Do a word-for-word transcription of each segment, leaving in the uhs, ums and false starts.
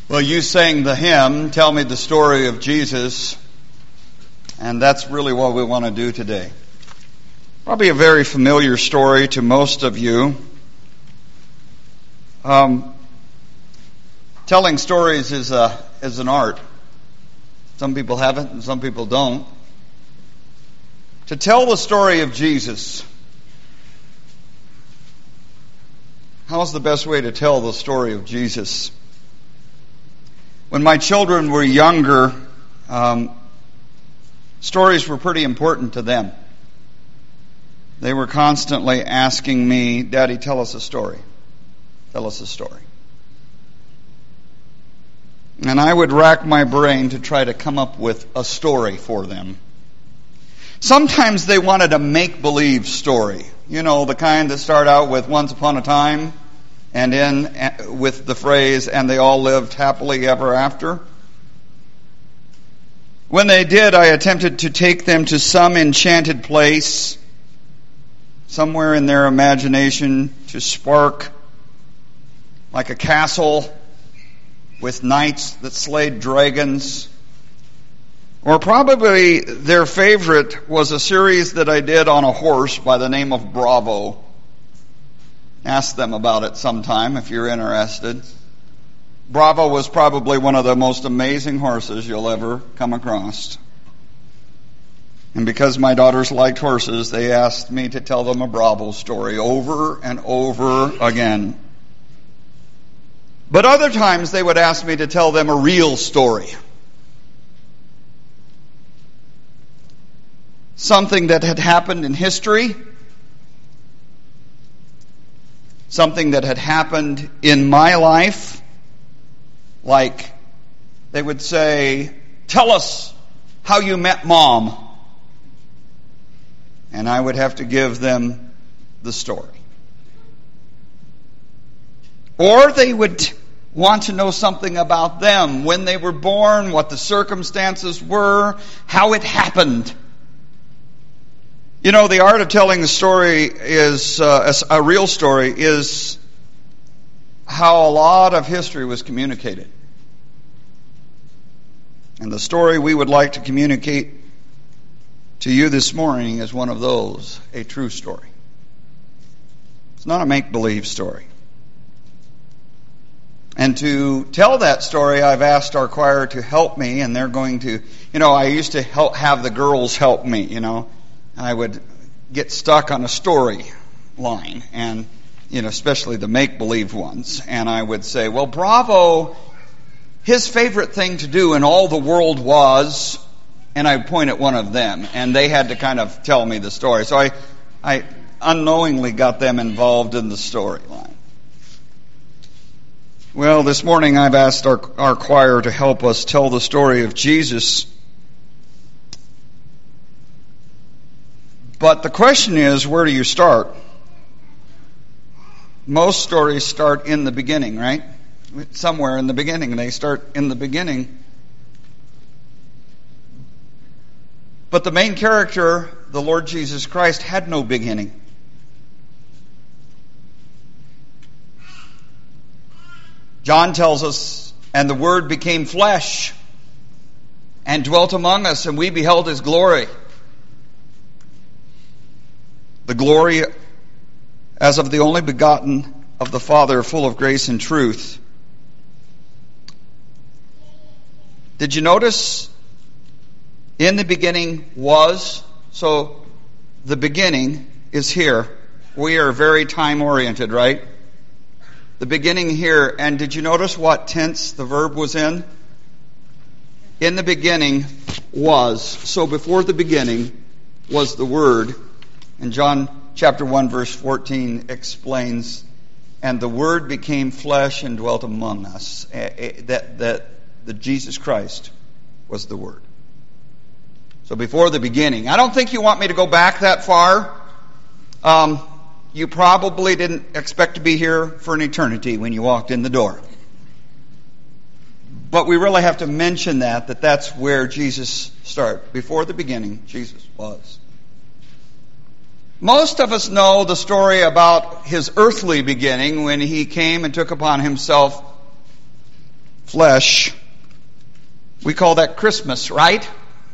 Well, you sang the hymn, Tell Me the Story of Jesus, and that's really what we want to do today. Probably a very familiar story to most of you. Um, telling stories is a is an art. Some people have it and some people don't. To tell the story of Jesus, how's the best way to tell the story of Jesus? When my children were younger, um, stories were pretty important to them. They were constantly asking me, Daddy, tell us a story. Tell us a story. And I would rack my brain to try to come up with a story for them. Sometimes they wanted a make-believe story. You know, the kind that start out with once upon a time and end with the phrase, and they all lived happily ever after. When they did, I attempted to take them to some enchanted place, somewhere in their imagination to spark like a castle with knights that slayed dragons. Or probably their favorite was a series that I did on a horse by the name of Bravo. Ask them about it sometime if you're interested. Bravo was probably one of the most amazing horses you'll ever come across. And because my daughters liked horses, they asked me to tell them a Bravo story over and over again. But other times they would ask me to tell them a real story. Something that had happened in history. Something that had happened in my life. Like, they would say, tell us how you met Mom. And I would have to give them the story. Or they would want to know something about them, when they were born, what the circumstances were, how it happened. You know, the art of telling a story is, uh, a, a real story, is how a lot of history was communicated. And the story we would like to communicate to you this morning is one of those, a true story. It's not a make-believe story. And to tell that story, I've asked our choir to help me, and they're going to, you know, I used to help have the girls help me, you know. I would get stuck on a story line, and, you know, especially the make-believe ones. And I would say, well, Bravo, his favorite thing to do in all the world was, and I would point at one of them, and they had to kind of tell me the story. So I, I unknowingly got them involved in the storyline. Well, this morning I've asked our, our choir to help us tell the story of Jesus. But the question is, where do you start? Most stories start in the beginning, right? Somewhere in the beginning. They start in the beginning. But the main character, the Lord Jesus Christ, had no beginning. John tells us, and the Word became flesh and dwelt among us, and we beheld His glory. The glory as of the only begotten of the Father, full of grace and truth. Did you notice? In the beginning was, so the beginning is here. We are very time-oriented, right? The beginning here, and did you notice what tense the verb was in? In the beginning was. So before the beginning was the Word. And John chapter one verse fourteen explains, and the Word became flesh and dwelt among us. That, that, that Jesus Christ was the Word. So before the beginning. I don't think you want me to go back that far. Um, you probably didn't expect to be here for an eternity when you walked in the door. But we really have to mention that, that that's where Jesus started. Before the beginning, Jesus was. Most of us know the story about His earthly beginning when He came and took upon Himself flesh. We call that Christmas, right?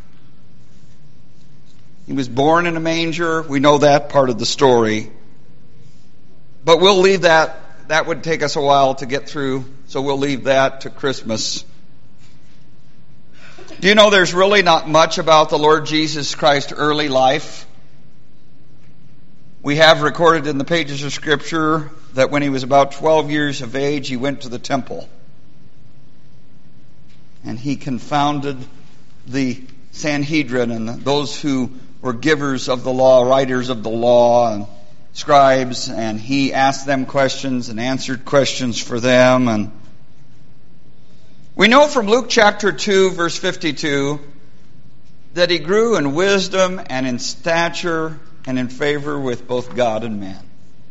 He was born in a manger. We know that part of the story. But we'll leave that. That would take us a while to get through, so we'll leave that to Christmas. Do you know there's really not much about the Lord Jesus Christ's early life? We have recorded in the pages of Scripture that when he was about twelve years of age, he went to the temple. And he confounded the Sanhedrin and those who were givers of the law, writers of the law, and scribes, and he asked them questions and answered questions for them. And we know from Luke chapter two, verse fifty-two, that he grew in wisdom and in stature and in favor with both God and man.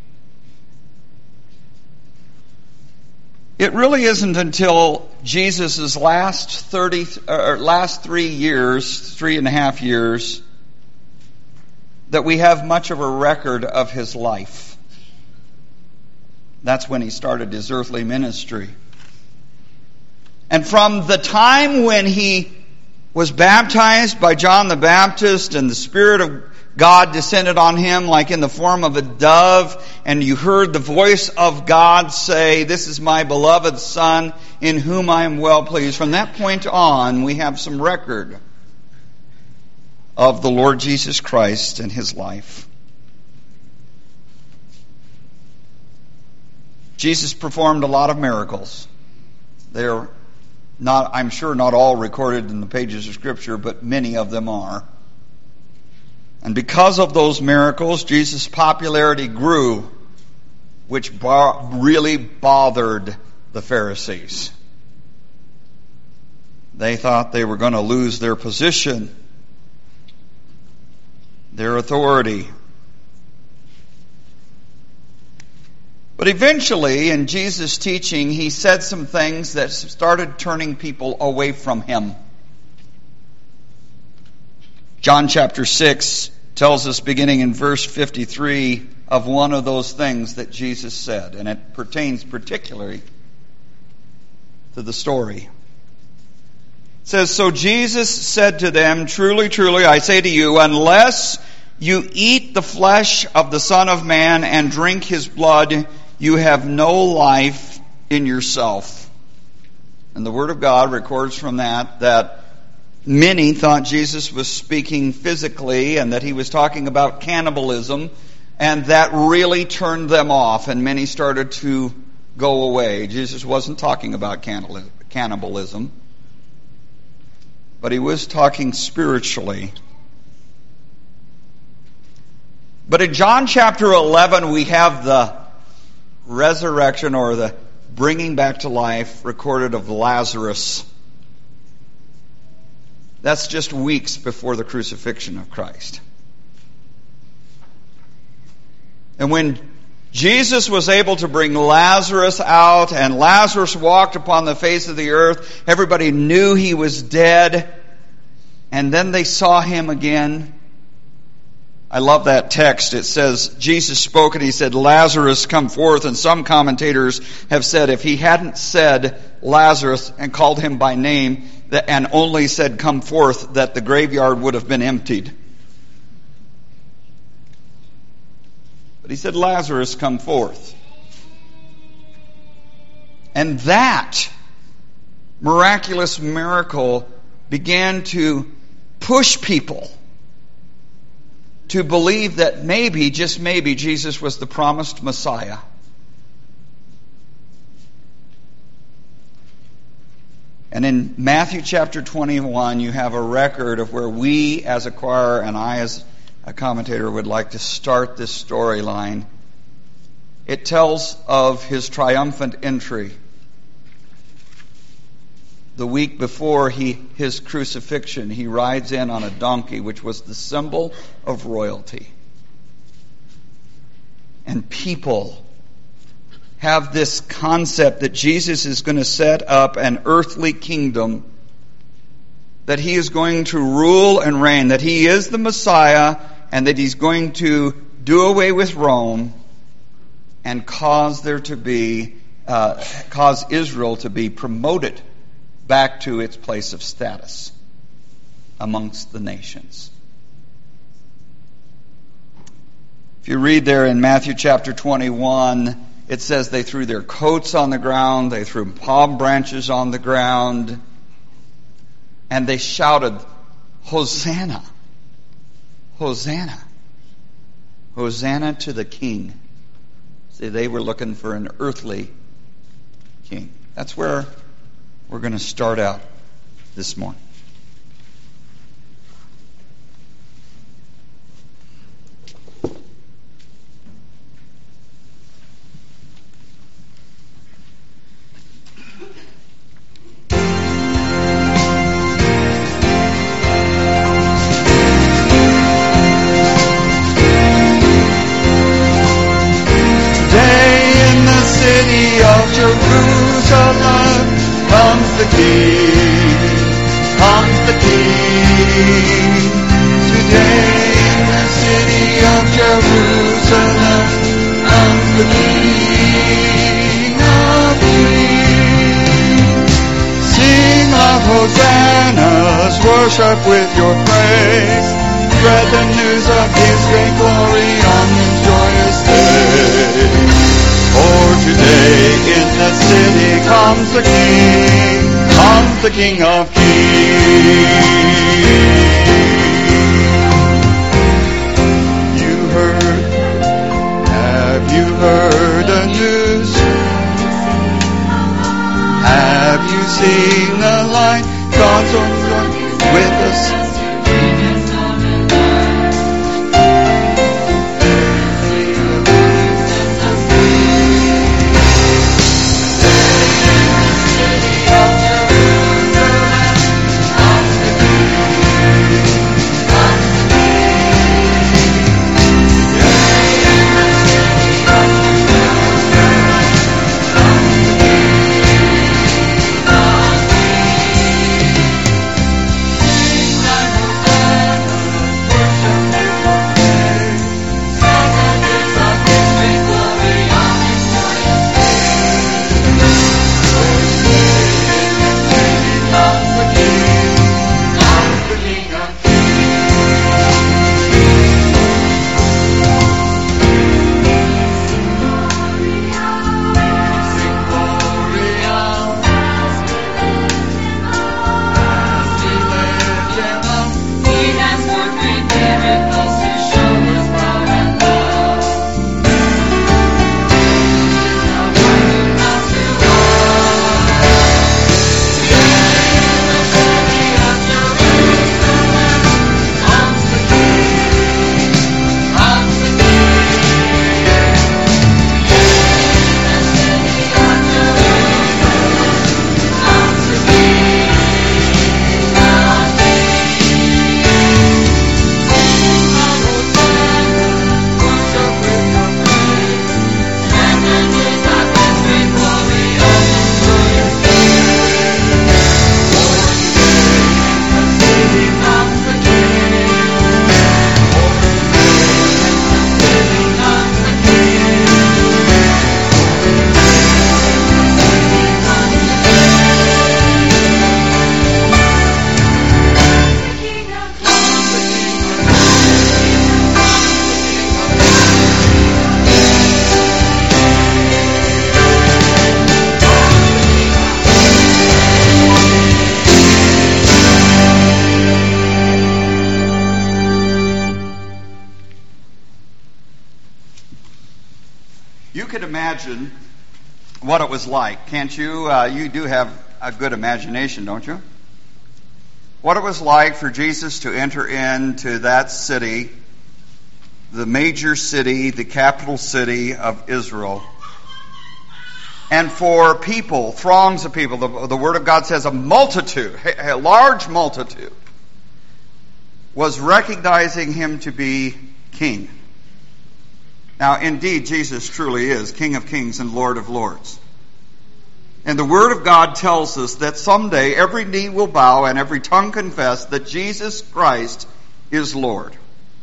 It really isn't until Jesus' last thirty or last three years, three and a half years, that we have much of a record of his life. That's when he started his earthly ministry. And from the time when he was baptized by John the Baptist and the Spirit of God descended on him like in the form of a dove, and you heard the voice of God say, "This is my beloved Son, in whom I am well pleased." From that point on, we have some record of the Lord Jesus Christ and his life. Jesus performed a lot of miracles. They're not, I'm sure not all recorded in the pages of Scripture, but many of them are. And because of those miracles, Jesus' popularity grew, which bo- really bothered the Pharisees. They thought they were going to lose their position, their authority. But eventually, in Jesus' teaching, he said some things that started turning people away from him. John chapter six tells us, beginning in verse fifty-three, of one of those things that Jesus said, and it pertains particularly to the story. It says, "So Jesus said to them, 'Truly, truly, I say to you, unless you eat the flesh of the Son of Man and drink his blood, you have no life in yourself.'" And the Word of God records from that that many thought Jesus was speaking physically and that he was talking about cannibalism, and that really turned them off, and many started to go away. Jesus wasn't talking about cannibalism, but he was talking spiritually. But in John chapter eleven, we have the resurrection, or the bringing back to life, recorded of Lazarus. That's just weeks before the crucifixion of Christ. And when Jesus was able to bring Lazarus out, and Lazarus walked upon the face of the earth, everybody knew he was dead, and then they saw him again. I love that text. It says, Jesus spoke and he said, "Lazarus, come forth." And some commentators have said if he hadn't said Lazarus and called him by name, and only said, "Come forth," that the graveyard would have been emptied. But he said, "Lazarus, come forth." And that miraculous miracle began to push people to believe that maybe, just maybe, Jesus was the promised Messiah. And in Matthew chapter twenty-one, you have a record of where we as a choir and I as a commentator would like to start this storyline. It tells of his triumphant entry. The week before he, his crucifixion, he rides in on a donkey, which was the symbol of royalty. And people have this concept that Jesus is going to set up an earthly kingdom, that he is going to rule and reign, that he is the Messiah, and that he's going to do away with Rome and cause there to be, uh, cause Israel to be promoted back to its place of status amongst the nations. If you read there in Matthew chapter twenty-one, it says they threw their coats on the ground, they threw palm branches on the ground, and they shouted, Hosanna! Hosanna! Hosanna to the King. See, they were looking for an earthly king. That's where we're going to start out this morning. Jerusalem comes the King, comes the King. Today in the city of Jerusalem comes the King of Kings. Sing loud hosannas, worship with your praise. Spread the news of His great glory on this joyous day. For today in the city comes the King, comes the King of Kings. You heard, have you heard the news? Have you seen the light? God's on with us. Imagine what it was like, can't you? Uh, you do have a good imagination, don't you? What it was like for Jesus to enter into that city, the major city, the capital city of Israel, and for people, throngs of people, the, the Word of God says a multitude, a large multitude, was recognizing Him to be King. Now, indeed, Jesus truly is King of Kings and Lord of Lords. And the Word of God tells us that someday every knee will bow and every tongue confess that Jesus Christ is Lord.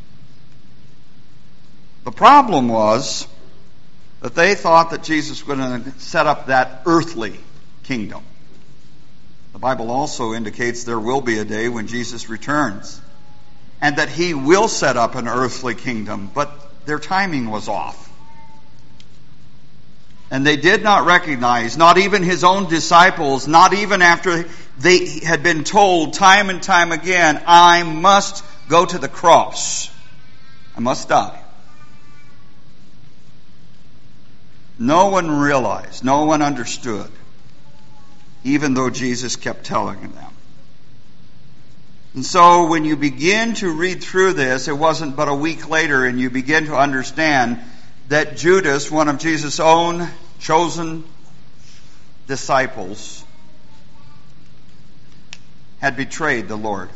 The problem was that they thought that Jesus was going to set up that earthly kingdom. The Bible also indicates there will be a day when Jesus returns and that he will set up an earthly kingdom, but their timing was off. And they did not recognize, not even his own disciples, not even after they had been told time and time again, I must go to the cross. I must die. No one realized, no one understood, even though Jesus kept telling them. And so when you begin to read through this, it wasn't but a week later, and you begin to understand that Judas, one of Jesus' own chosen disciples, had betrayed the Lord.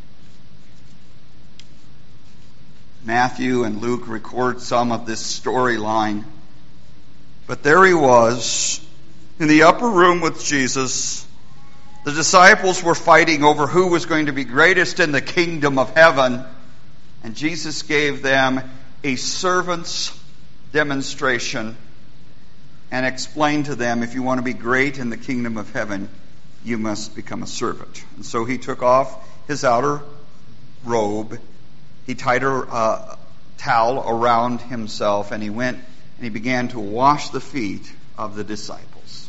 Matthew and Luke record some of this storyline. But there he was in the upper room with Jesus. The disciples were fighting over who was going to be greatest in the kingdom of heaven. And Jesus gave them a servant's demonstration and explained to them, if you want to be great in the kingdom of heaven, you must become a servant. And so he took off his outer robe. He tied a uh, towel around himself, and he went and he began to wash the feet of the disciples.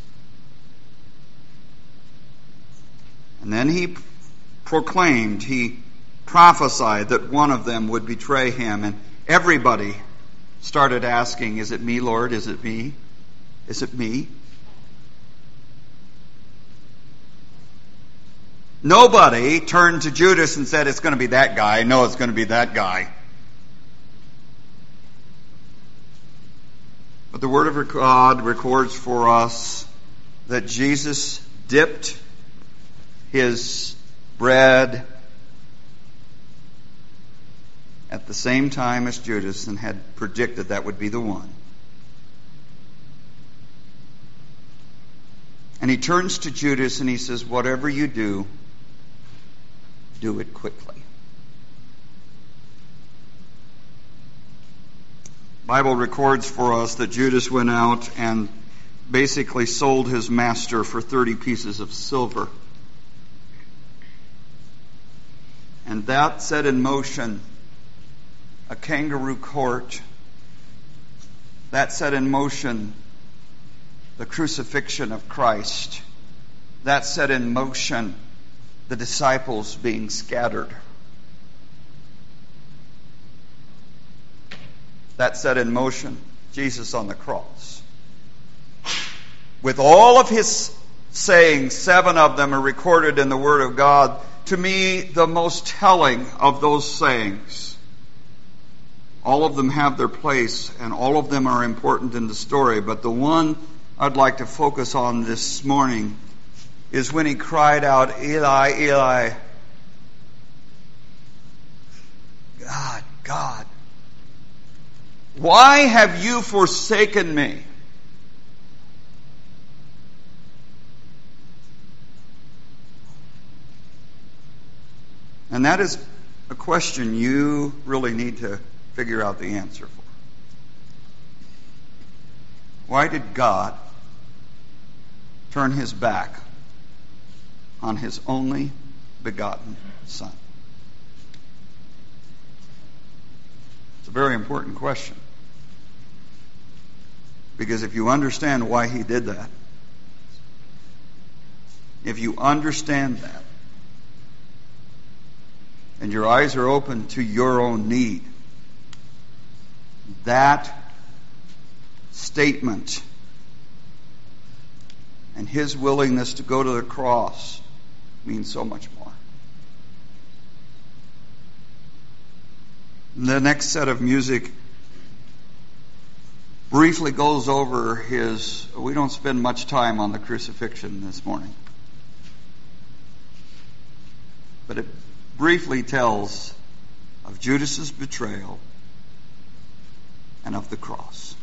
And then he proclaimed, he prophesied that one of them would betray him, and everybody started asking, is it me, Lord? Is it me? Is it me? Nobody turned to Judas and said, it's going to be that guy. No, it's going to be that guy. But the Word of God records for us that Jesus dipped his bread at the same time as Judas and had predicted that would be the one. And he turns to Judas and he says, whatever you do, do it quickly. The Bible records for us that Judas went out and basically sold his master for thirty pieces of silver. And that set in motion a kangaroo court. That set in motion the crucifixion of Christ. That set in motion the disciples being scattered. That set in motion Jesus on the cross. With all of his sayings, seven of them are recorded in the Word of God. To me, the most telling of those sayings. All of them have their place, and all of them are important in the story. But the one I'd like to focus on this morning is when he cried out, Eli, Eli, God, God, why have you forsaken me? And that is a question you really need to figure out the answer for. Why did God turn his back on his only begotten Son? It's a very important question. Because if you understand why he did that, if you understand that, and your eyes are open to your own need, that statement and his willingness to go to the cross means so much more. The next set of music briefly goes over his... We don't spend much time on the crucifixion this morning. But it briefly tells of Judas's betrayal and of the cross.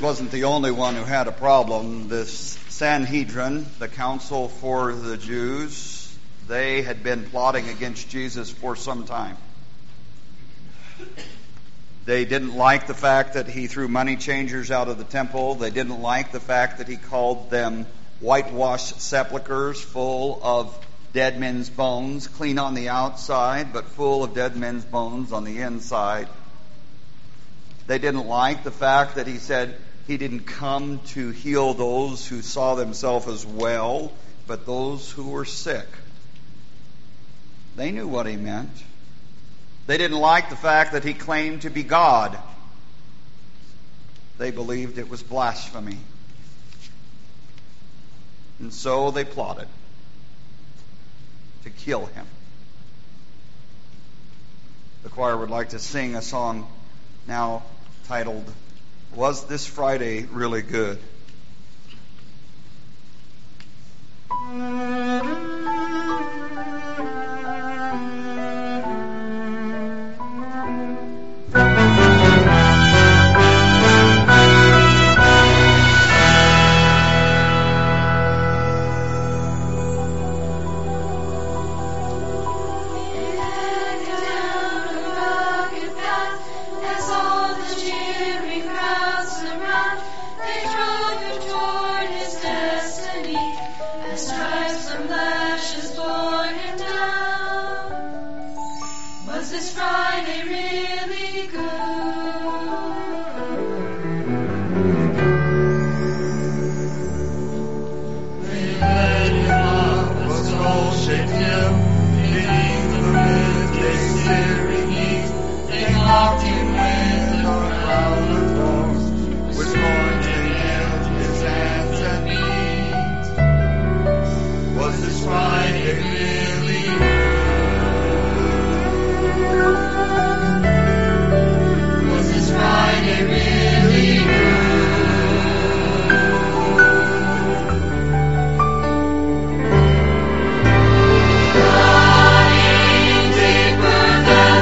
wasn't the only one who had a problem. This Sanhedrin, the council for the Jews, they had been plotting against Jesus for some time. They didn't like the fact that he threw money changers out of the temple. They didn't like the fact that he called them whitewashed sepulchres full of dead men's bones, clean on the outside, but full of dead men's bones on the inside. They didn't like the fact that he said he didn't come to heal those who saw themselves as well, but those who were sick. They knew what he meant. They didn't like the fact that he claimed to be God. They believed it was blasphemy. And so they plotted to kill him. The choir would like to sing a song now titled, "Was This Friday Really Good?" Running deeper than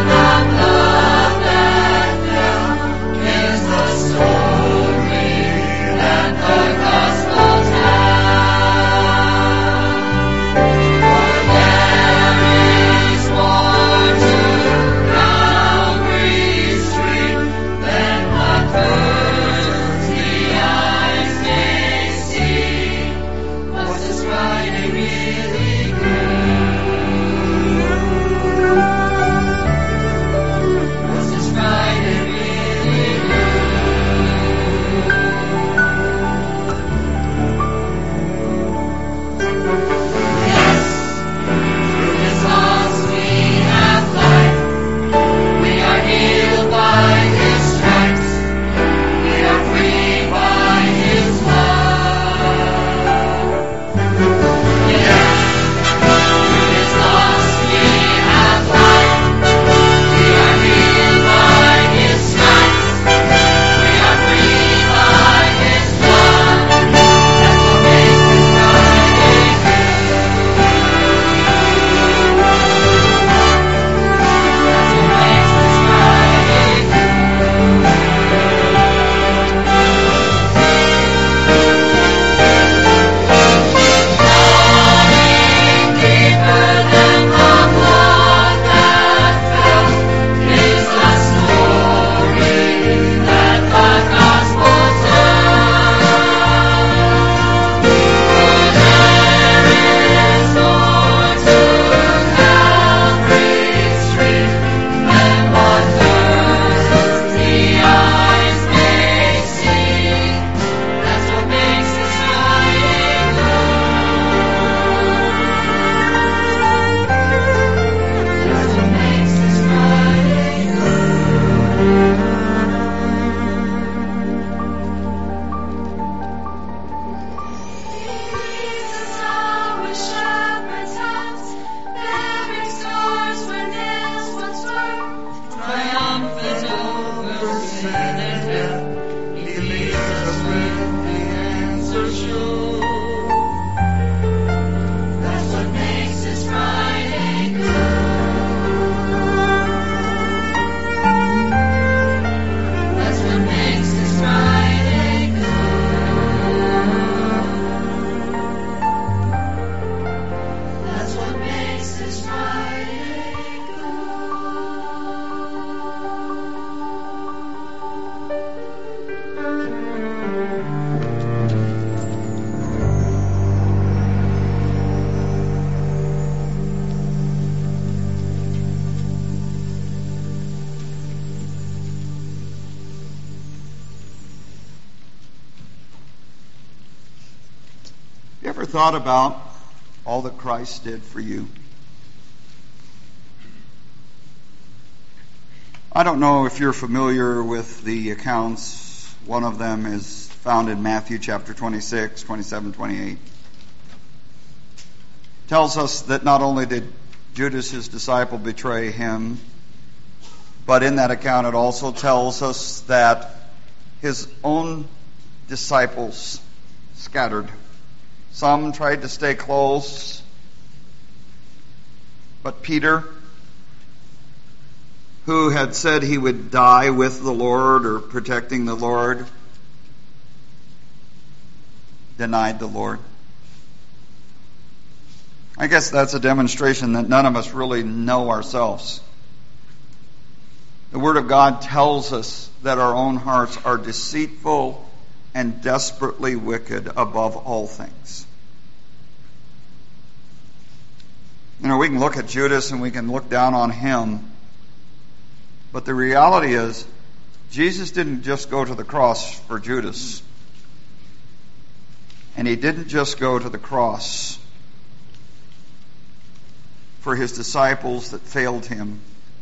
thought about all that Christ did for you? I don't know if you're familiar with the accounts. One of them is found in Matthew chapter twenty-six, twenty-seven, twenty-eight. Tells us that not only did Judas, his disciple, betray him, but in that account it also tells us that his own disciples scattered. Some tried to stay close, but Peter, who had said he would die with the Lord or protecting the Lord, denied the Lord. I guess that's a demonstration that none of us really know ourselves. The Word of God tells us that our own hearts are deceitful and desperately wicked above all things. You know, we can look at Judas and we can look down on him, but the reality is, Jesus didn't just go to the cross for Judas. And he didn't just go to the cross for his disciples that failed him.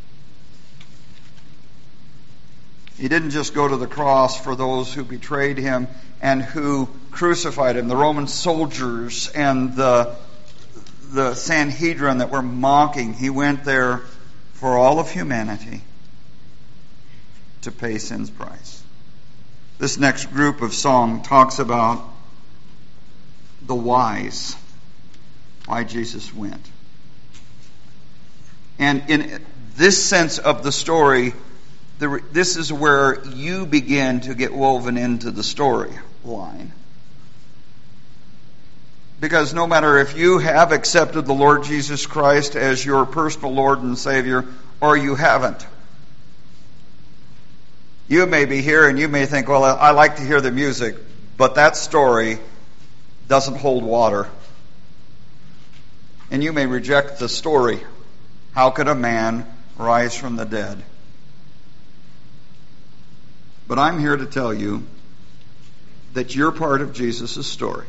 He didn't just go to the cross for those who betrayed him and who crucified him, the Roman soldiers and the, the Sanhedrin that were mocking. He went there for all of humanity to pay sin's price. This next group of song talks about the whys, why Jesus went. And in this sense of the story, the, this is where you begin to get woven into the storyline. Because no matter if you have accepted the Lord Jesus Christ as your personal Lord and Savior, or you haven't, you may be here and you may think, well, I like to hear the music, but that story doesn't hold water. And you may reject the story. How could a man rise from the dead? But I'm here to tell you that you're part of Jesus' story.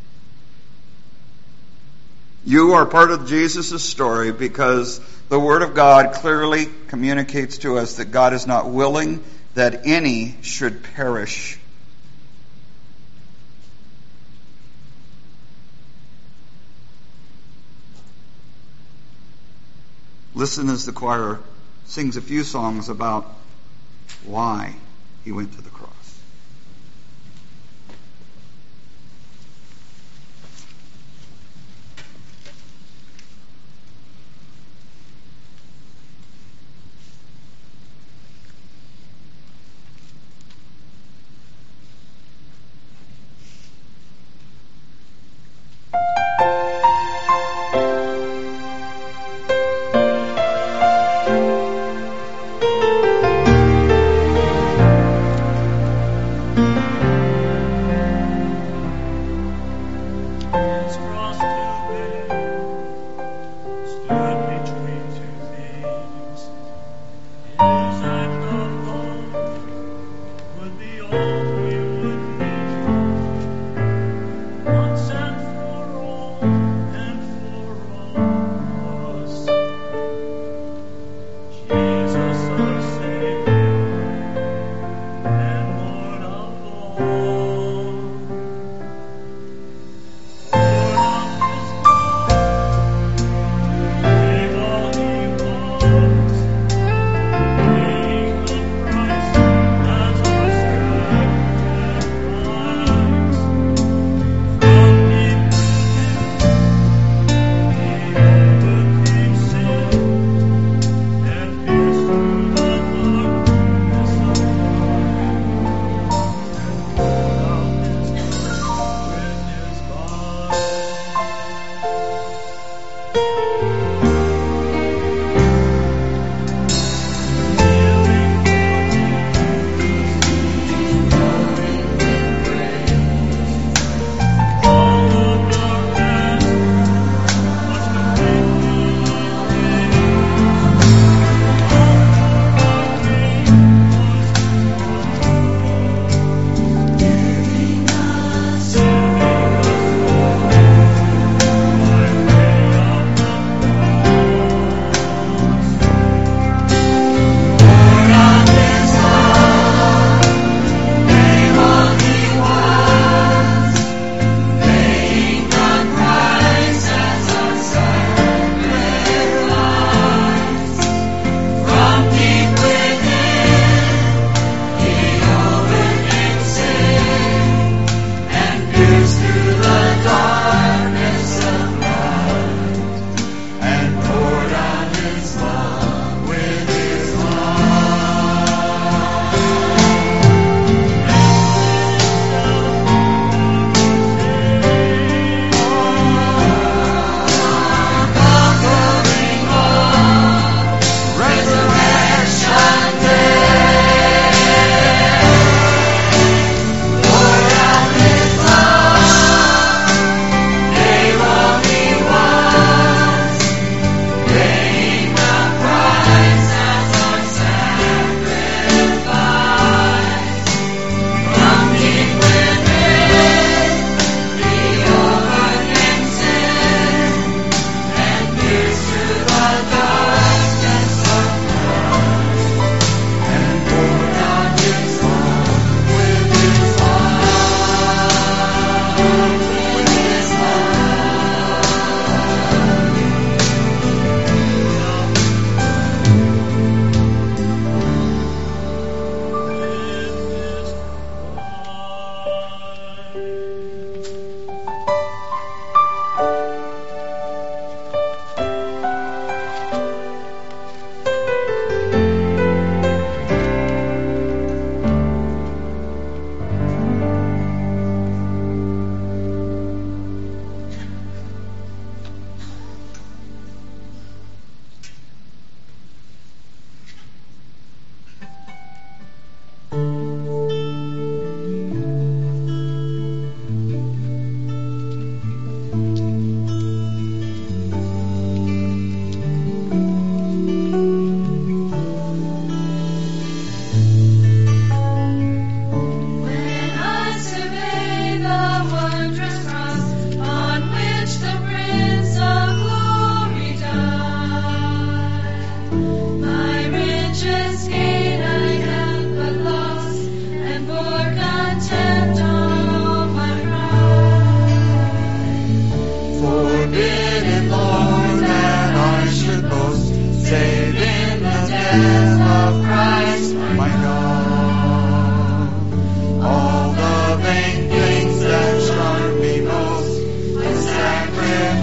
You are part of Jesus' story because the Word of God clearly communicates to us that God is not willing that any should perish. Listen as the choir sings a few songs about why he went to the cross.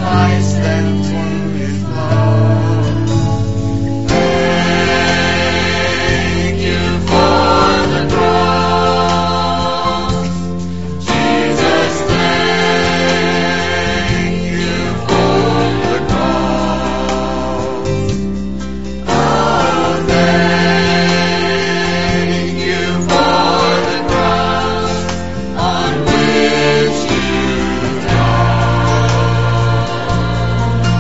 sacrificed them through His blood. Thank you for the cross, Jesus. Thank you for the cross. Oh, thank you for the cross on which you died.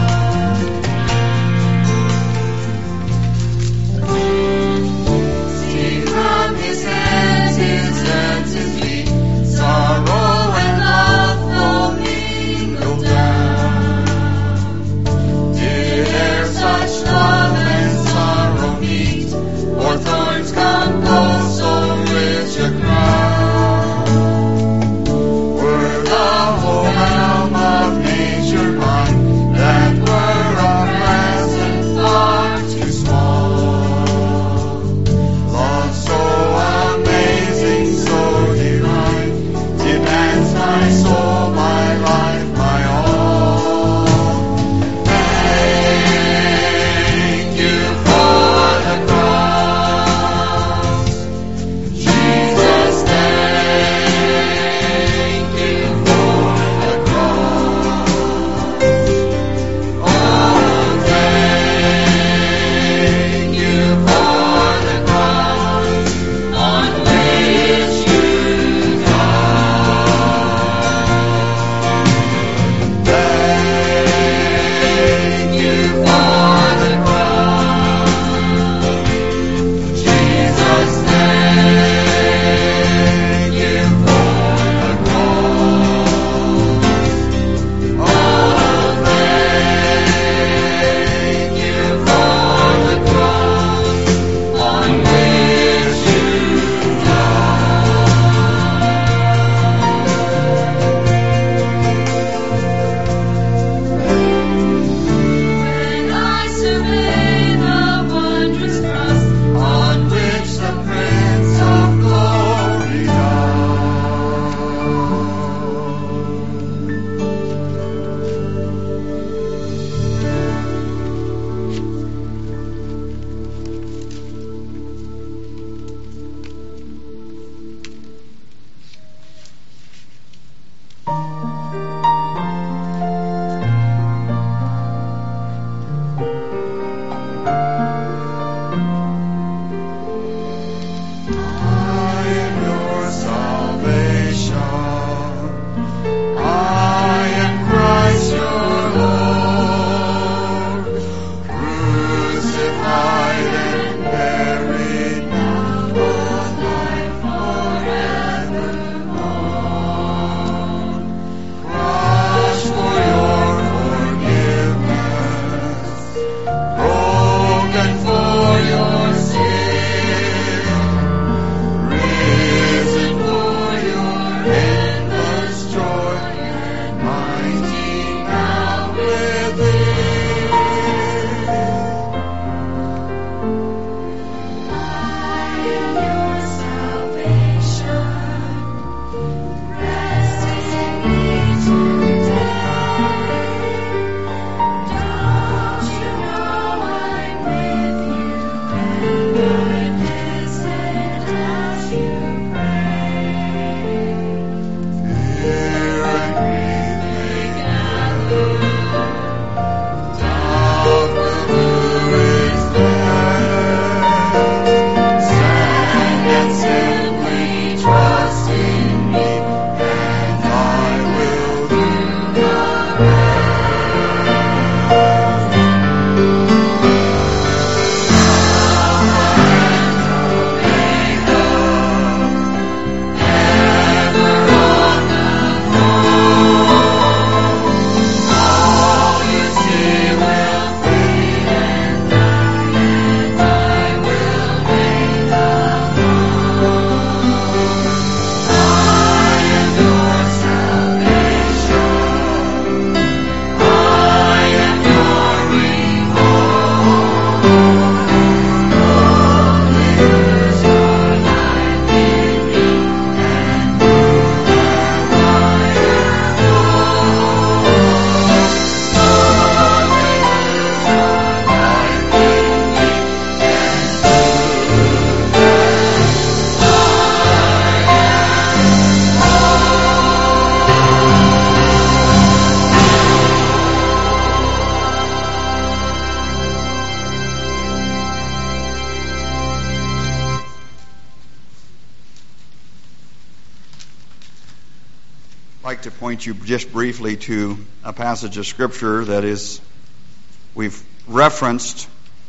to point you just briefly to a passage of Scripture that is, we've referenced.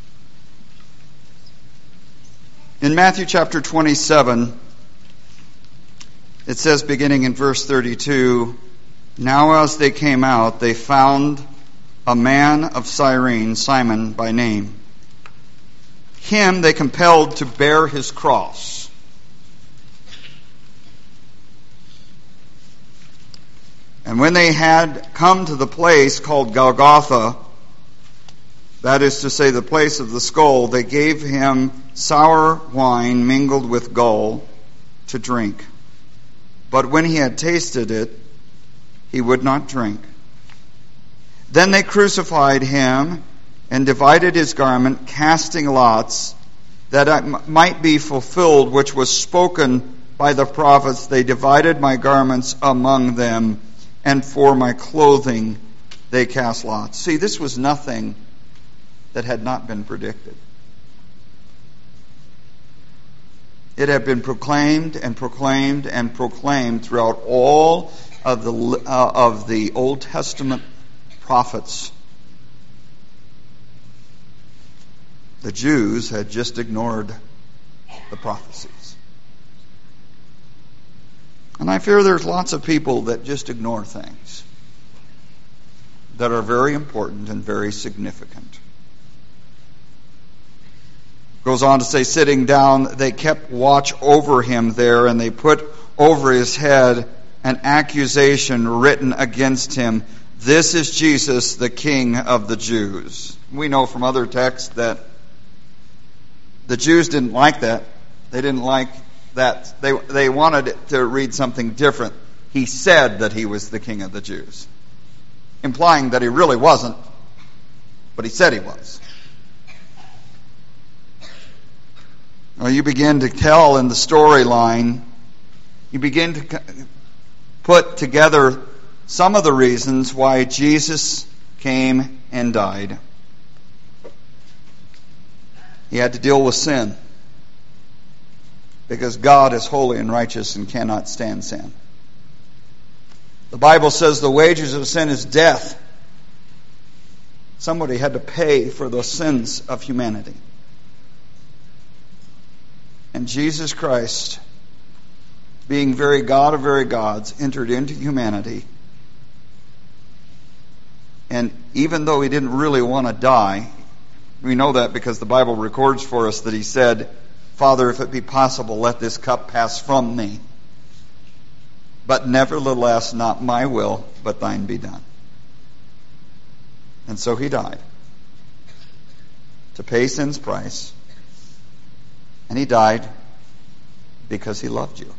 In Matthew chapter twenty-seven, it says, beginning in verse thirty-two, "Now as they came out, they found a man of Cyrene, Simon by name. Him they compelled to bear his cross. And when they had come to the place called Golgotha, that is to say, the place of the skull, they gave him sour wine mingled with gall to drink. But when he had tasted it, he would not drink. Then they crucified him and divided his garment, casting lots, that it might be fulfilled which was spoken by the prophets. They divided my garments among them, and for my clothing they cast lots." See, this was nothing that had not been predicted. It had been proclaimed and proclaimed and proclaimed throughout all of the uh, of the Old Testament prophets. The Jews had just ignored the prophecies. And I fear there's lots of people that just ignore things that are very important and very significant. Goes on to say, sitting down, they kept watch over him there, and they put over his head an accusation written against him. "This is Jesus, the King of the Jews." We know from other texts that the Jews didn't like that. They didn't like that. They, they wanted it to read something different. He said that he was the King of the Jews, implying that he really wasn't, but he said he was. Well, you begin to tell in the storyline, you begin to put together some of the reasons why Jesus came and died. He had to deal with sin, because God is holy and righteous and cannot stand sin. The Bible says the wages of sin is death. Somebody had to pay for the sins of humanity. And Jesus Christ, being very God of very gods, entered into humanity. And even though he didn't really want to die, we know that because the Bible records for us that he said, "Father, if it be possible, let this cup pass from me. But nevertheless, not my will, but thine be done." And so he died to pay sin's price. And he died because he loved you.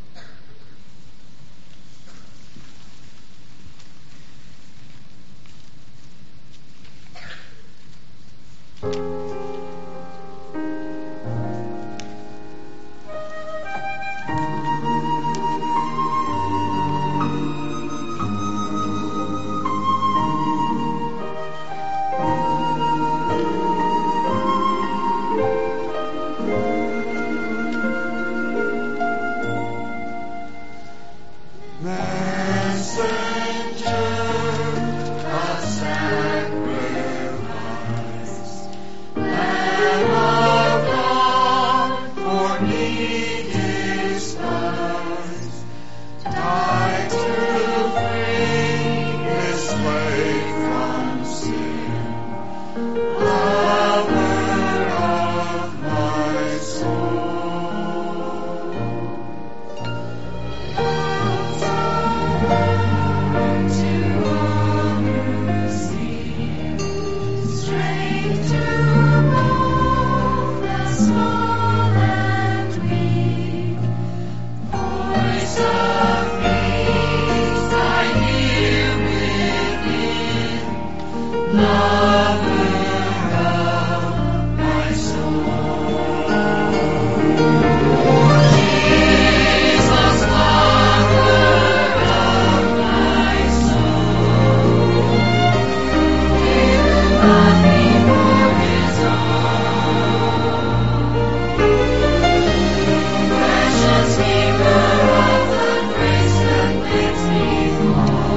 Precious keeper of the grace that makes me whole.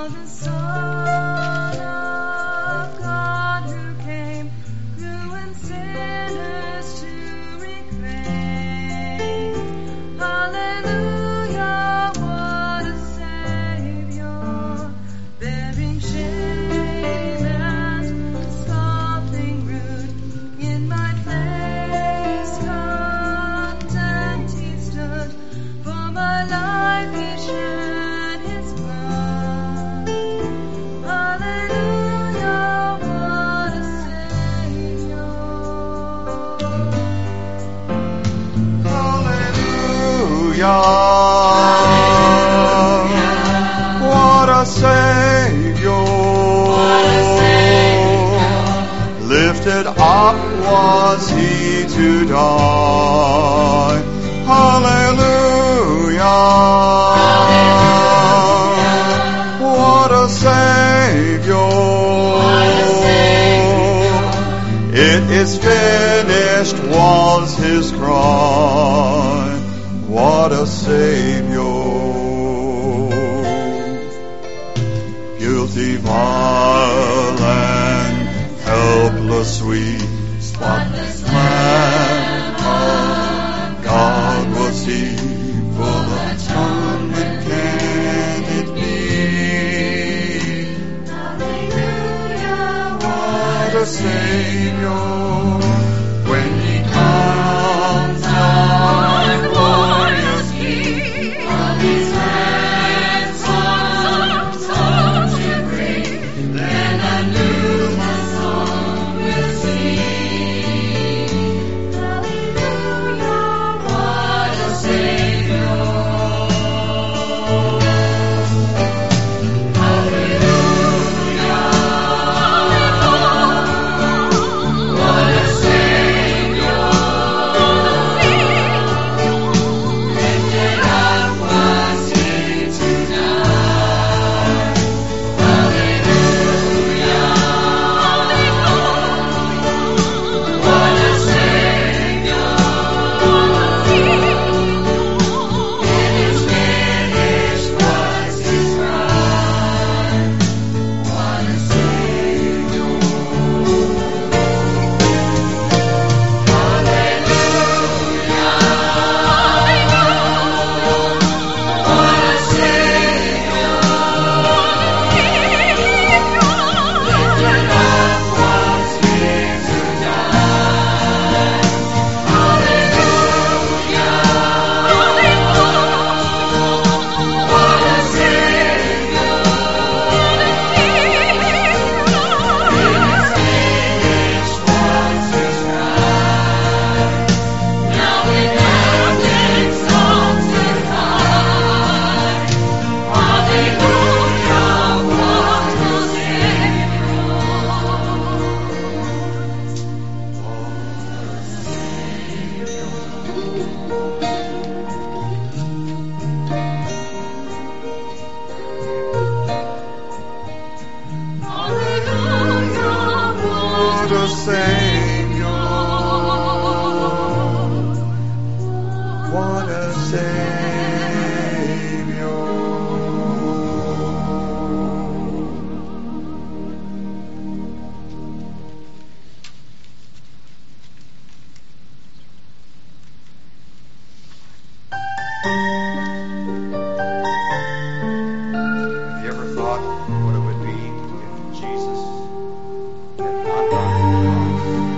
What a Savior. Lifted up was He to die. Hallelujah. What a Savior. It is finished was His cry. What a Savior. Guilty, vile, and helpless, sweet, spotless Lamb of God was He. Full of atonement can it be? Hallelujah. What a Savior. When He comes on glorious King, of His ransom souls to bring, then anew my song will sing. Hallelujah, what a Savior. Hallelujah, what a Savior. Lifted up was He to die. Hallelujah, what a Savior. It is finished was His cry. What a Savior. What a Savior. What a Savior. Have you ever thought what it would be if Jesus had not died on the cross?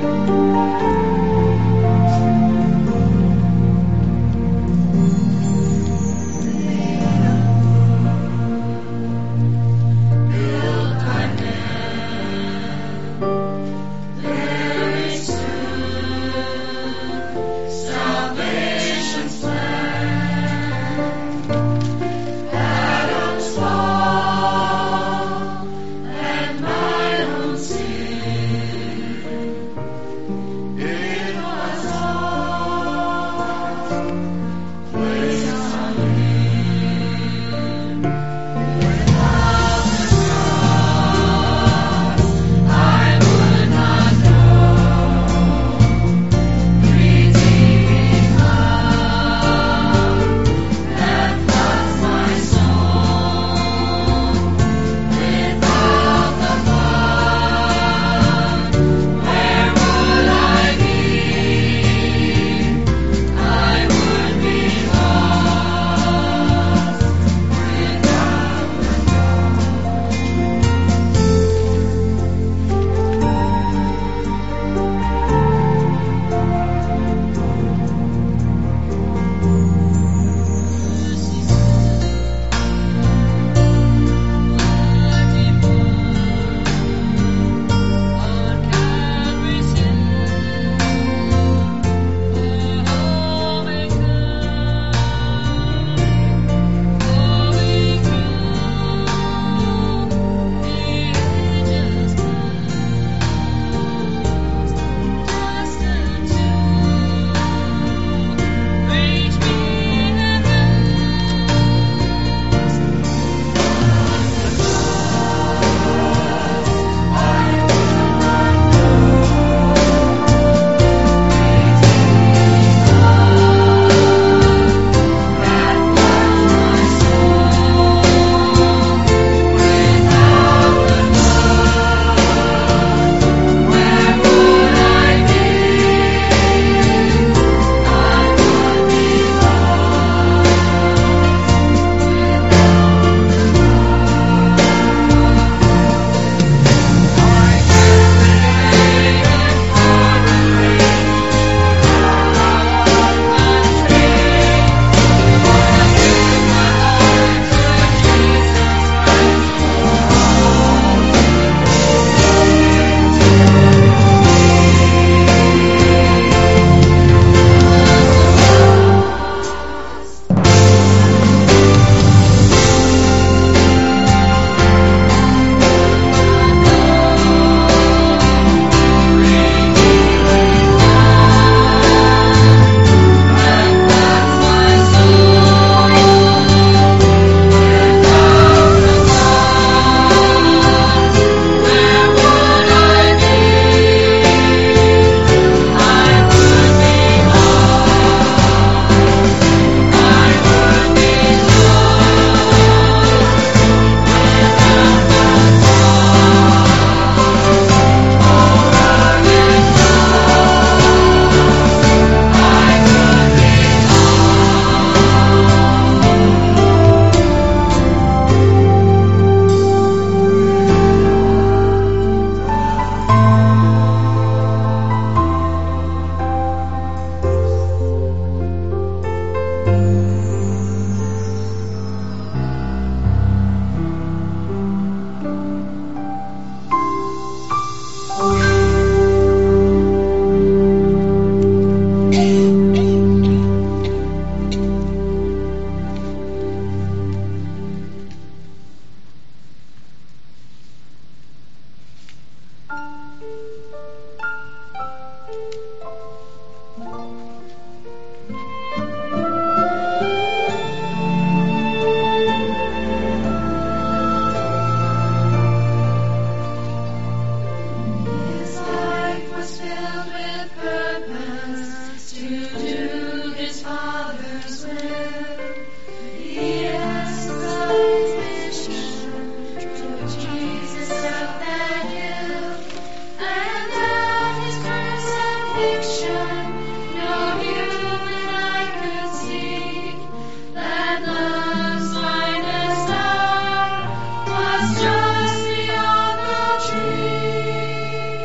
was just beyond the tree,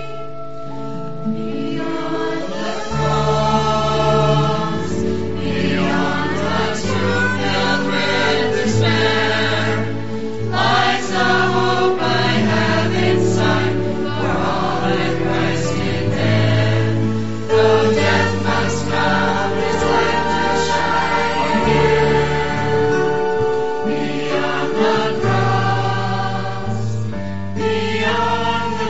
beyond the cross, beyond the tomb filled with despair, lies the hope I have inside, for all that Christ did there. Though death must come, His light will shine again. Beyond the cross, beyond the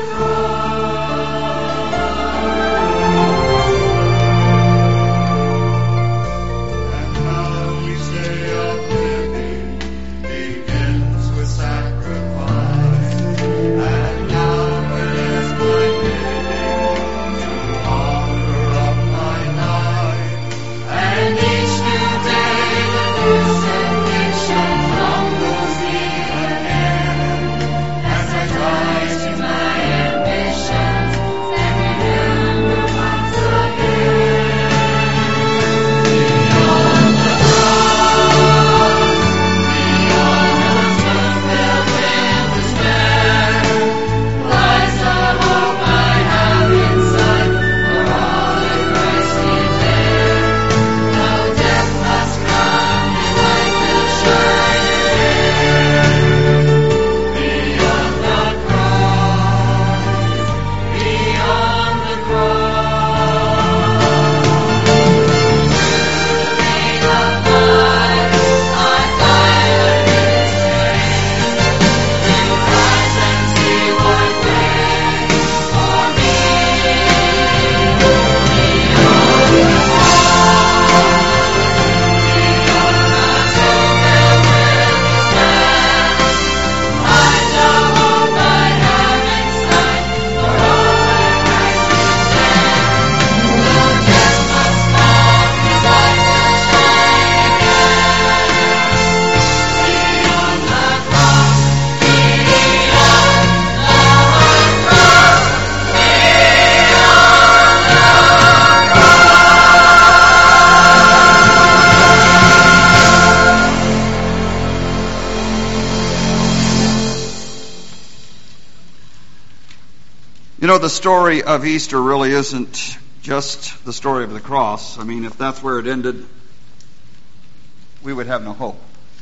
And now we say of living begins with sacrifice. And now it is my bidding to offer up my life. And each new day the crucifixion humbles me again, as I rise to my ambitions and remember once again. Beyond the cross, beyond the tomb filled with despair, lies the hope I have inside, for all that Christ did there. Though death must come, His light will shine again. Beyond the cross, beyond the cross. Through the rain of life, I fly under His wings, to rise and see what waits for me. Beyond the You know, the story of Easter really isn't just the story of the cross. I mean, if that's where it ended, we would have no hope.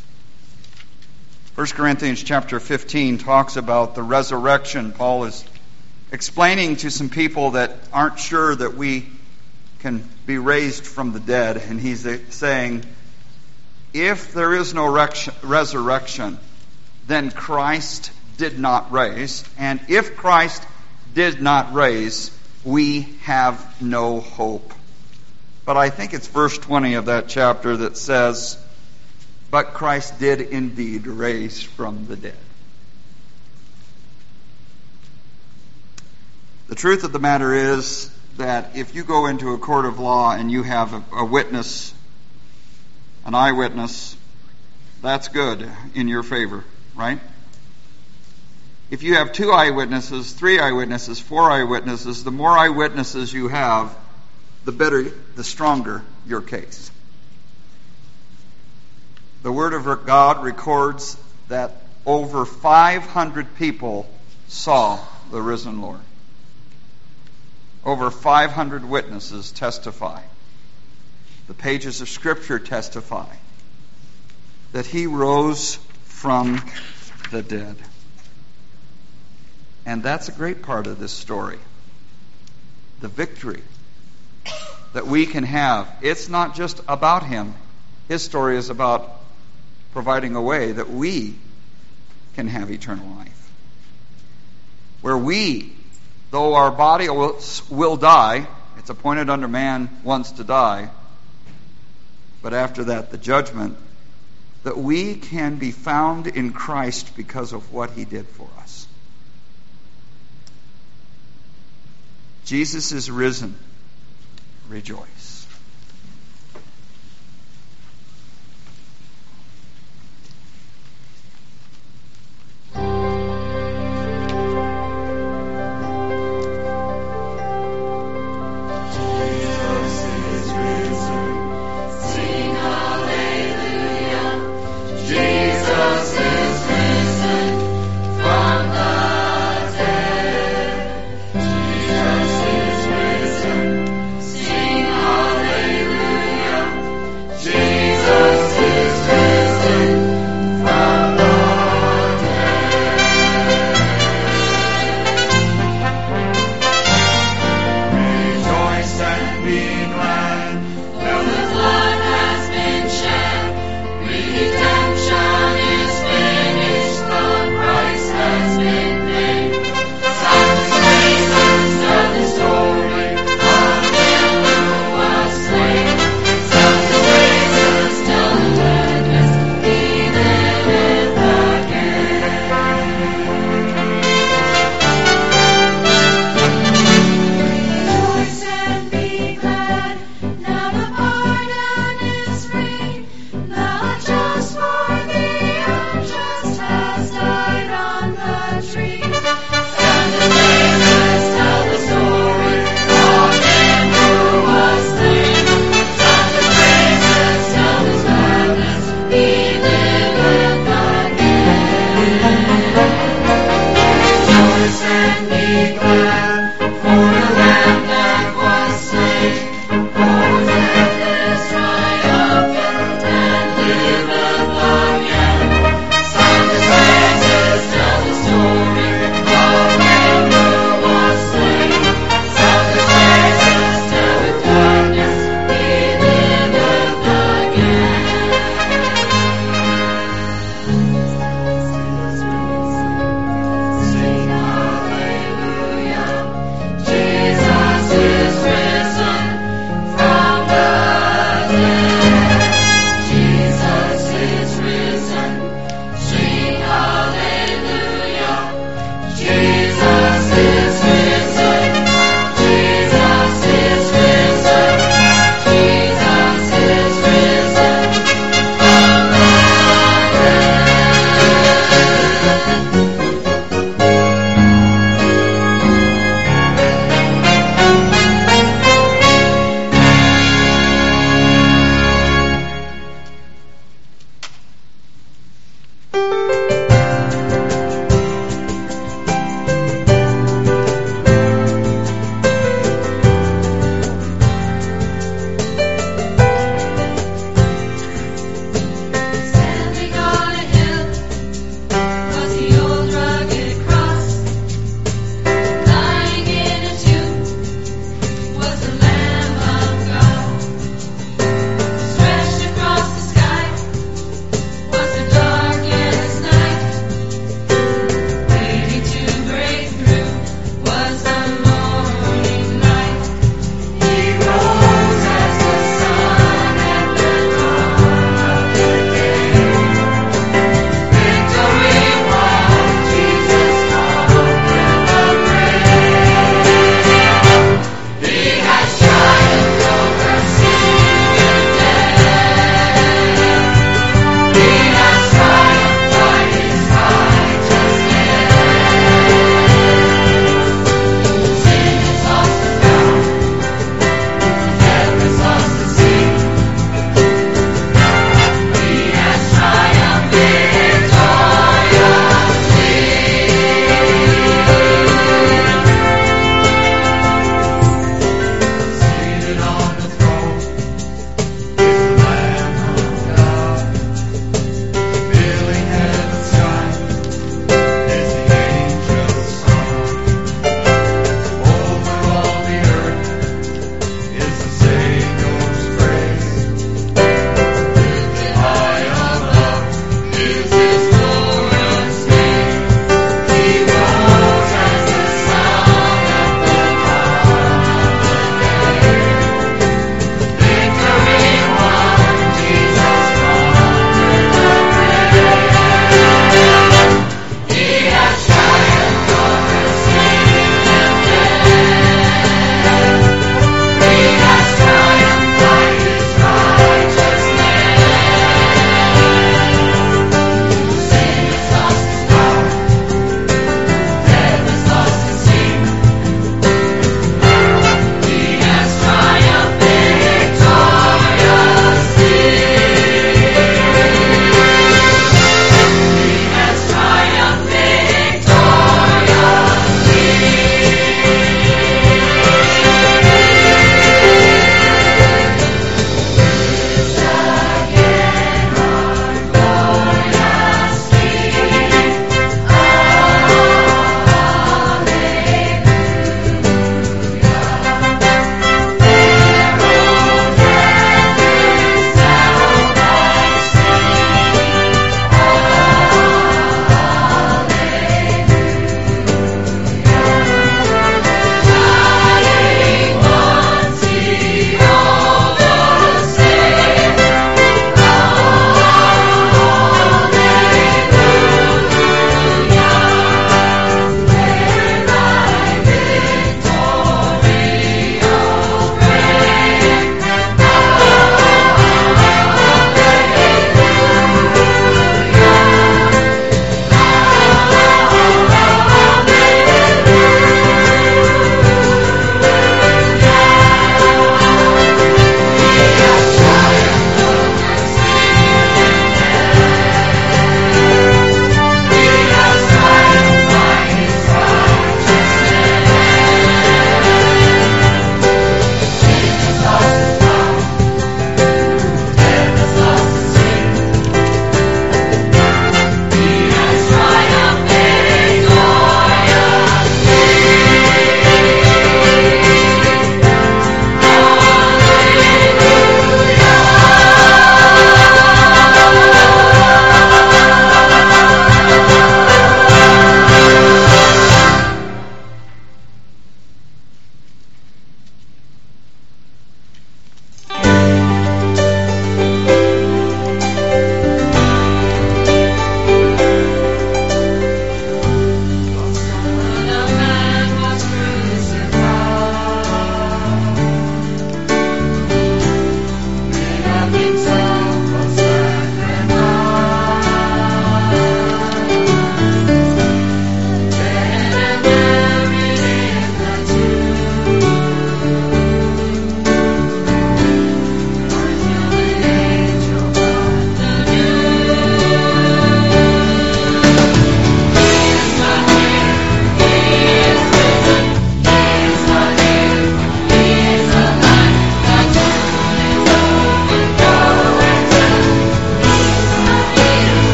First Corinthians chapter fifteen talks about the resurrection. Paul is explaining to some people that aren't sure that we can be raised from the dead, and he's saying, if there is no rec- resurrection, then Christ did not raise, and if Christ did not raise, we have no hope. But I think it's verse twenty of that chapter that says, but Christ did indeed raise from the dead. The truth of the matter is that if you go into a court of law and you have a, a witness, an eyewitness, that's good in your favor, right? If you have two eyewitnesses, three eyewitnesses, four eyewitnesses, the more eyewitnesses you have, the better, the stronger your case. The Word of God records that over five hundred people saw the risen Lord. Over five hundred witnesses testify. The pages of Scripture testify that He rose from the dead. And that's a great part of this story. The victory that we can have. It's not just about Him. His story is about providing a way that we can have eternal life. Where we, though our body will, will die, it's appointed unto man once to die, but after that the judgment, that we can be found in Christ because of what He did for us. Jesus is risen. Rejoice. Jesus is risen.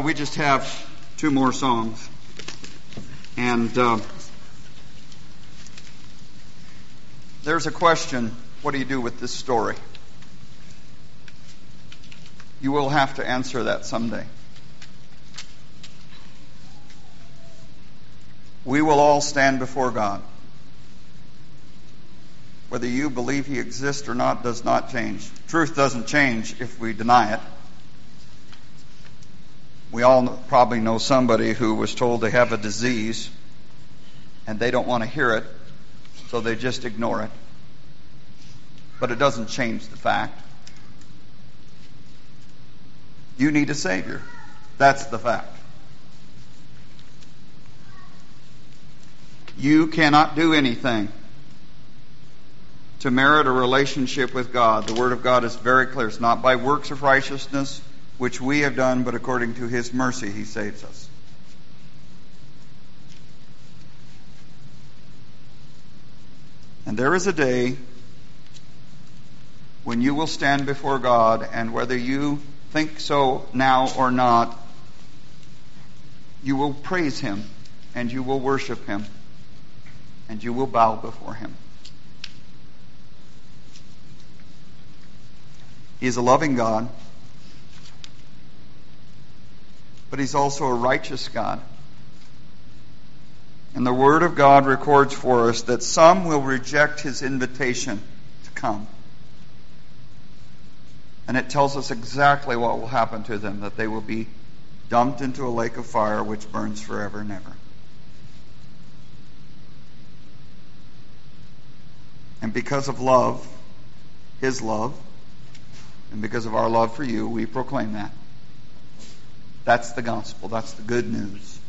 we just have two more songs. And uh, there's a question, what do you do with this story? You will have to answer that someday. We will all stand before God. Whether you believe He exists or not does not change. Truth doesn't change if we deny it. We all probably know somebody who was told they have a disease and they don't want to hear it, so they just ignore it. But it doesn't change the fact. You need a Savior. That's the fact. You cannot do anything to merit a relationship with God. The Word of God is very clear. It's not by works of righteousness which we have done, but according to His mercy He saves us. And there is a day when you will stand before God, and whether you think so now or not, you will praise Him, and you will worship Him, and you will bow before Him. He is a loving God, but He's also a righteous God. And the Word of God records for us that some will reject His invitation to come. And it tells us exactly what will happen to them, that they will be dumped into a lake of fire which burns forever and ever. And because of love, His love, and because of our love for you, we proclaim that. That's the gospel. That's the good news.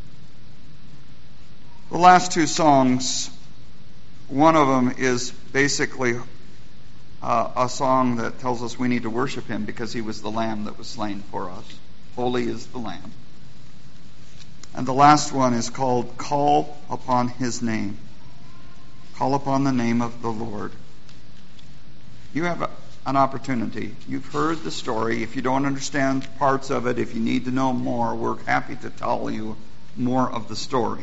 The last two songs, one of them is basically uh, a song that tells us we need to worship Him because He was the Lamb that was slain for us. Holy is the Lamb. And the last one is called Call Upon His Name. Call upon the name of the Lord. You have a An opportunity. You've heard the story. If you don't understand parts of it, if you need to know more, we're happy to tell you more of the story.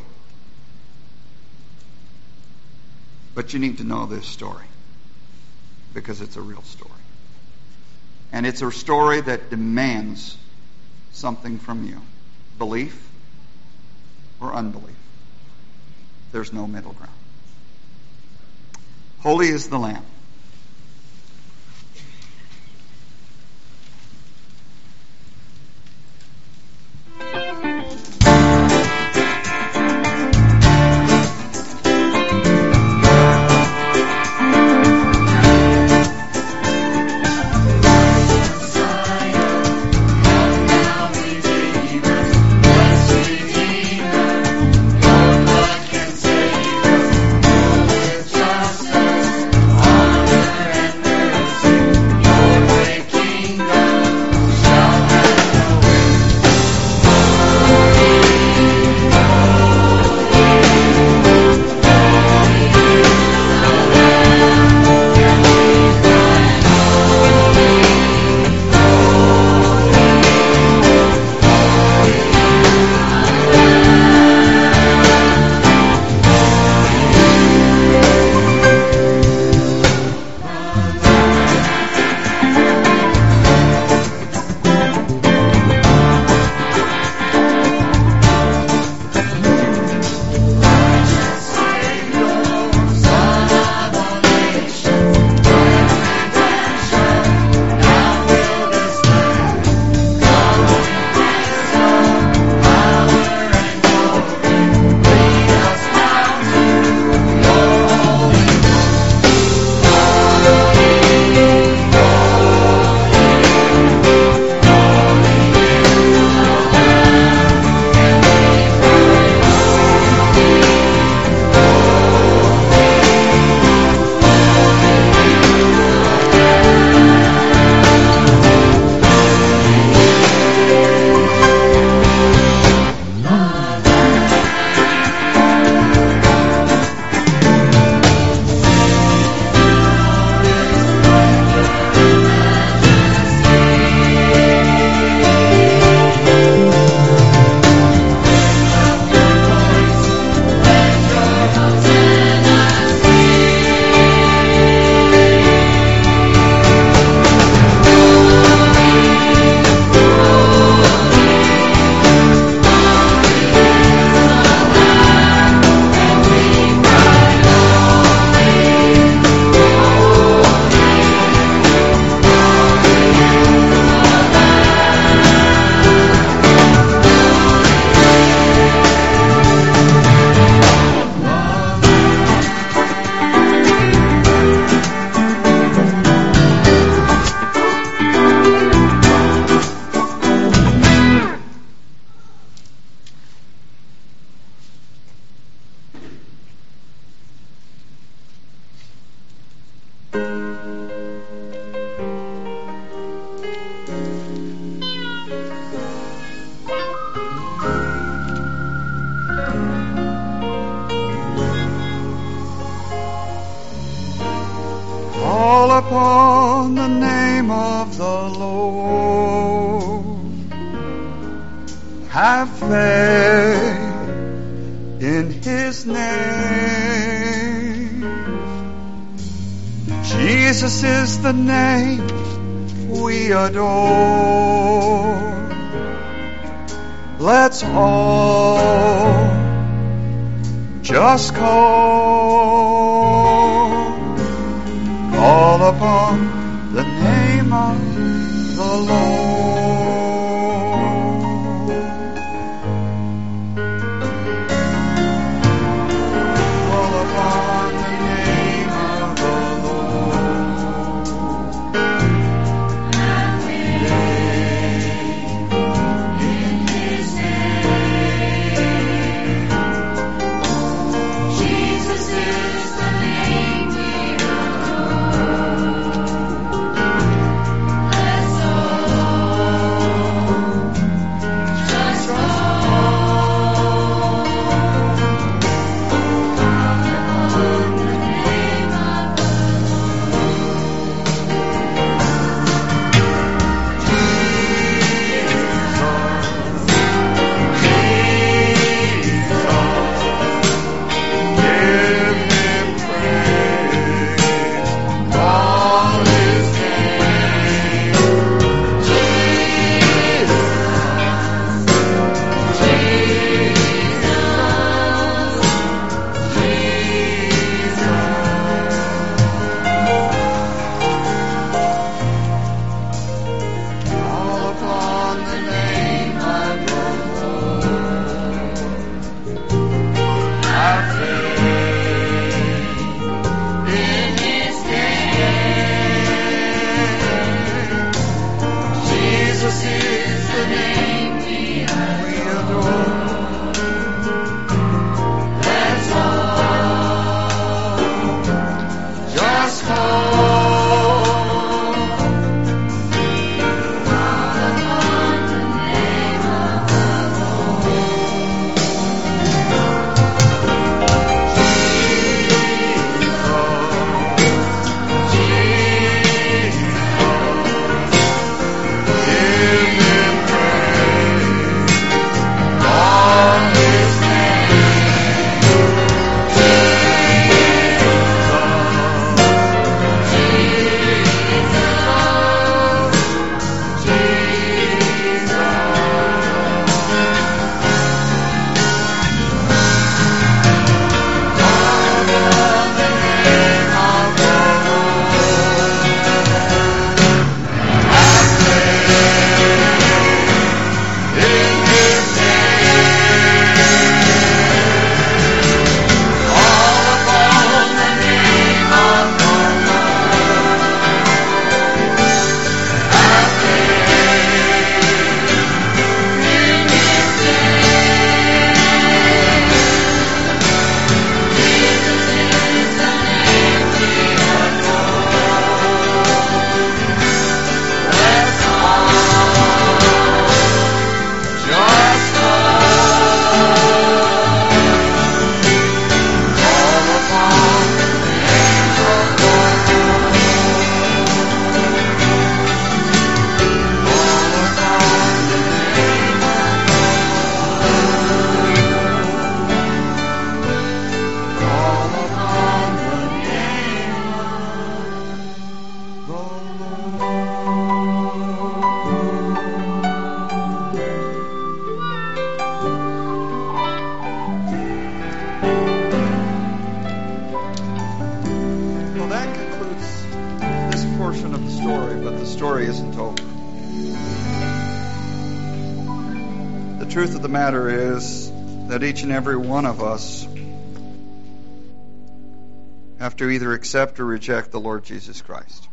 But you need to know this story because it's a real story. And it's a story that demands something from you. Belief or unbelief. There's no middle ground. Holy is the Lamb. Justice, upon the name of the Lord. Have faith in His name. Jesus is the name we adore. Let's all just call, call upon the name of the Lord. Call upon the name of the Lord. Have faith in His name. Jesus is the name we adore. Let's all just call upon the name of the Give Him praise, call His name. Jesus, call upon the name of the Lord. Have faith in His name. Jesus is the name we adore. Let's all just call upon the name of the Lord. Give Him praise, call His name. Well, that concludes this portion of the story, but the story isn't over. The truth of the matter is that each and every one of us have to either accept or reject the Lord Jesus Christ.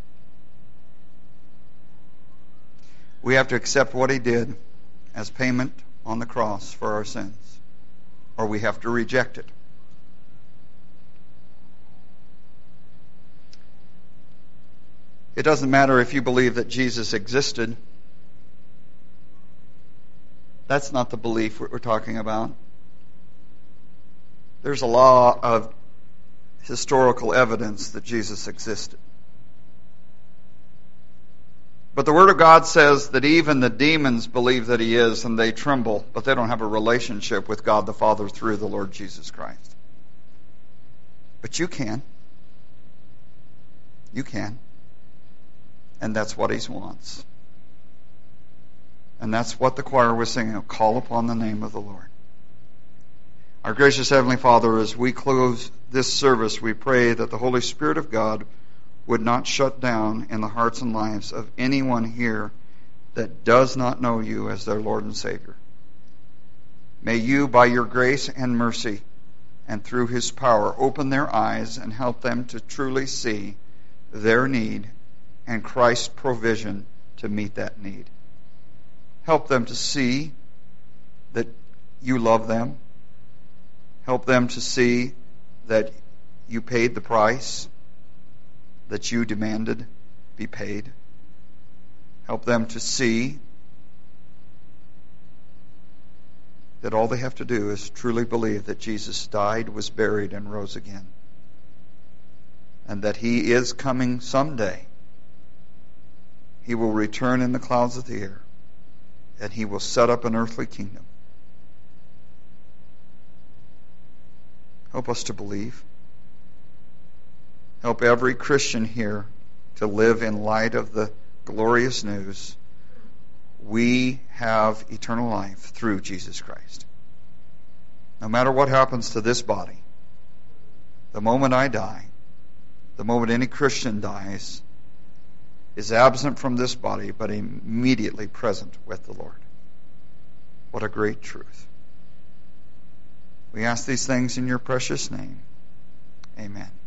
We have to accept what He did as payment on the cross for our sins, or we have to reject it. It doesn't matter if you believe that Jesus existed. That's not the belief we're talking about. There's a law of historical evidence that Jesus existed. But the Word of God says that even the demons believe that He is, and they tremble, but they don't have a relationship with God the Father through the Lord Jesus Christ. But you can. You can. And that's what He wants. And that's what the choir was singing, call upon the name of the Lord. Our gracious Heavenly Father, as we close this service, we pray that the Holy Spirit of God would not shut down in the hearts and lives of anyone here that does not know You as their Lord and Savior. May You, by Your grace and mercy, and through His power, open their eyes and help them to truly see their need and Christ's provision to meet that need. Help them to see that You love them. Help them to see that You paid the price that You demanded be paid. Help them to see that all they have to do is truly believe that Jesus died, was buried, and rose again. And that He is coming someday. He will return in the clouds of the air, and He will set up an earthly kingdom. Help us to believe. Help every Christian here to live in light of the glorious news. We have eternal life through Jesus Christ. No matter what happens to this body, the moment I die, the moment any Christian dies, is absent from this body, but immediately present with the Lord. What a great truth. We ask these things in Your precious name. Amen.